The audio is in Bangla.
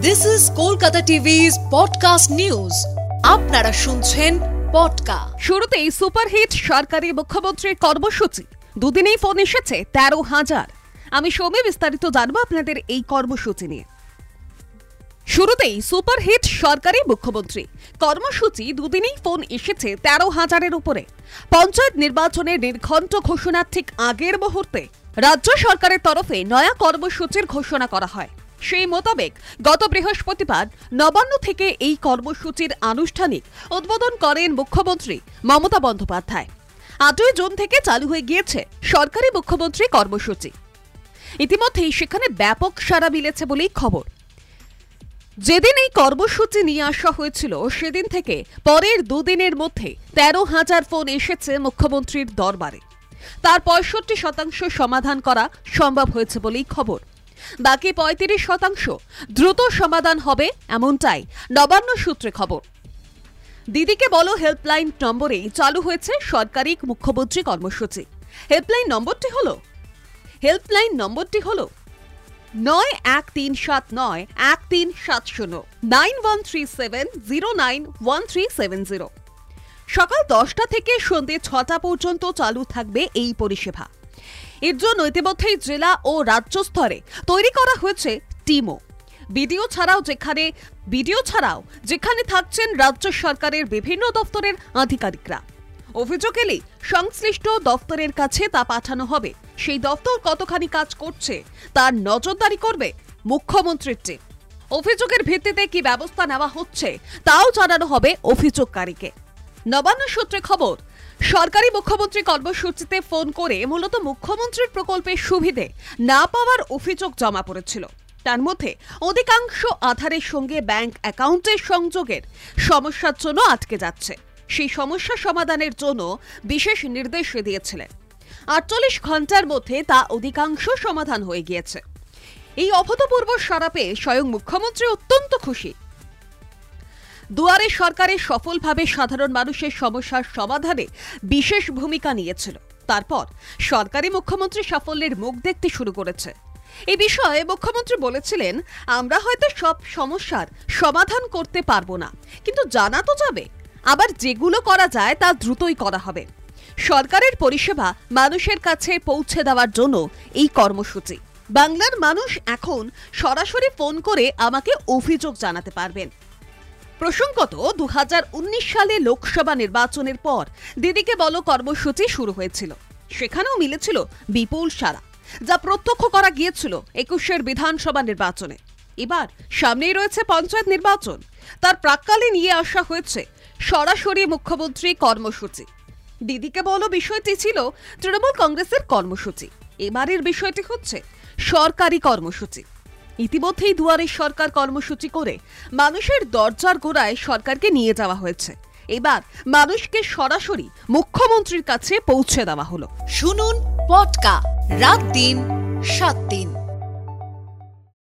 This is Kolkata TV's podcast news. আপনারা শুনছেন পডকা। শুরুতেই সুপারহিট সরকারি মুখ্যমন্ত্রীর কর্মসূচি। দুদিনেই ফোন এসেছে 13,000। আমি সৌমি বিস্তারিত জানবো আপনাদের এই কর্মসূচি নিয়ে। শুরুতেই সুপারহিট সরকারি মুখ্যমন্ত্রী কর্মসূচি। দুদিনেই ফোন এসেছে 13,000-এর উপরে। পঞ্চায়েত নির্বাচনের নির্ঘণ্ট ঘোষণার ঠিক আগের মুহূর্তে রাজ্য সরকারের তরফে নয়া কর্মসূচির ঘোষণা করা হয়। সেই মোতাবেক গত বৃহস্পতিবার নবান্ন থেকে এই কর্মসূচির আনুষ্ঠানিক উদ্বোধন করেন মুখ্যমন্ত্রী মমতা বন্দ্যোপাধ্যায়। 8 জুন থেকে চালু হয়ে গিয়েছে সরকারি মুখ্যমন্ত্রী কর্মসূচি। ইতিমধ্যেই সেখানে ব্যাপক সাড়া মিলেছে বলেই খবর। যেদিন এই কর্মসূচি নিয়ে আসা হয়েছিল সেদিন থেকে পরের দুদিনের মধ্যে 13,000 ফোন এসেছে মুখ্যমন্ত্রীর দরবারে। তার 65% সমাধান করা সম্ভব হয়েছে বলেই খবর। বাকি 35% দ্রুত সমাধান হবে এমনটাই নবান্ন সূত্রে খবর। দিদিকে বলো হেল্পলাইন নম্বরেই চালু হয়েছে সরকারি মুখ্যমন্ত্রী কর্মসূচি। হেল্পলাইন নম্বরটি হলো 9137913770 9137091370। সকাল 10টা থেকে সন্ধ্যে 6টা পর্যন্ত চালু থাকবে এই পরিষেবা। এর জন্য ইতিমধ্যেই জেলা ও রাজ্য স্তরে তৈরি করা হয়েছে টিমও। বিডিও ছাড়াও যেখানে থাকছেন রাজ্য সরকারের বিভিন্ন দপ্তরের আধিকারিকরা। অভিযোগ এলে সংশ্লিষ্ট দপ্তরের কাছে তা পাঠানো হবে। সেই দপ্তর কতখানি কাজ করছে তার নজরদারি করবে মুখ্যমন্ত্রীর টিম। অভিযোগের ভিত্তিতে কি ব্যবস্থা নেওয়া হচ্ছে তাও জানানো হবে অভিযোগকারীকে। নবান্ন সূত্রে খবর, সরকারি মুখ্যমন্ত্রী কর্মসূচিতে ফোন করে মূলত মুখ্যমন্ত্রীর প্রকল্পের সুবিধে না পাওয়ার অভিযোগ জমা পড়েছিল। তার মধ্যে অধিকাংশ আধারের সঙ্গে ব্যাংক অ্যাকাউন্টের সংযোগের সমস্যার জন্য আটকে যাচ্ছে। সেই সমস্যা সমাধানের জন্য বিশেষ নির্দেশ দিয়েছিলেন। 48 ঘন্টার মধ্যে তা অধিকাংশ সমাধান হয়ে গিয়েছে। এই অভূতপূর্ব সাড়া পেয়ে স্বয়ং মুখ্যমন্ত্রী অত্যন্ত খুশি। দুয়ারে সরকারের সফলভাবে সাধারণ মানুষের সমস্যার সমাধানে বিশেষ ভূমিকা নিয়েছিল। তারপর সরকারি মুখ্যমন্ত্রী সাফল্যের মুখ দেখতে শুরু করেছে। এই বিষয়ে মুখ্যমন্ত্রী বলেছিলেন, আমরা হয়তো সব সমস্যার সমাধান করতে পারবো না, কিন্তু জানা তো যাবে। আবার যেগুলো করা যায় তা দ্রুতই করা হবে। সরকারের পরিষেবা মানুষের কাছে পৌঁছে দেওয়ার জন্য এই কর্মসূচি। বাংলার মানুষ এখন সরাসরি ফোন করে আমাকে অভিযোগ জানাতে পারবেন। প্রসঙ্গত 2019 সালে লোকসভা নির্বাচনের পর দিদিকে বলো কর্মসূচি শুরু হয়েছিল। সেখানেও মিলেছিল বিপুল সাড়া, যা প্রত্যক্ষ করা গিয়েছিল 21 বিধানসভা নির্বাচনে। এবার সামনেই রয়েছে পঞ্চায়েত নির্বাচন। তার প্রাক্কালে নিয়ে আসা হয়েছে সরাসরি মুখ্যমন্ত্রী কর্মসূচি। দিদিকে বলো বিষয়টি ছিল তৃণমূল কংগ্রেসের কর্মসূচি। এবারের বিষয়টি হচ্ছে সরকারি কর্মসূচি। ইতিমধ্যেই দুয়ারে সরকার কর্মসূচি করে মানুষের দরজার গোড়ায় সরকারকে নিয়ে যাওয়া হয়েছে। এবার মানুষকে সরাসরি মুখ্যমন্ত্রীর কাছে পৌঁছে দেওয়া হলো। শুনুন পডকা রাত দিন 7 দিন।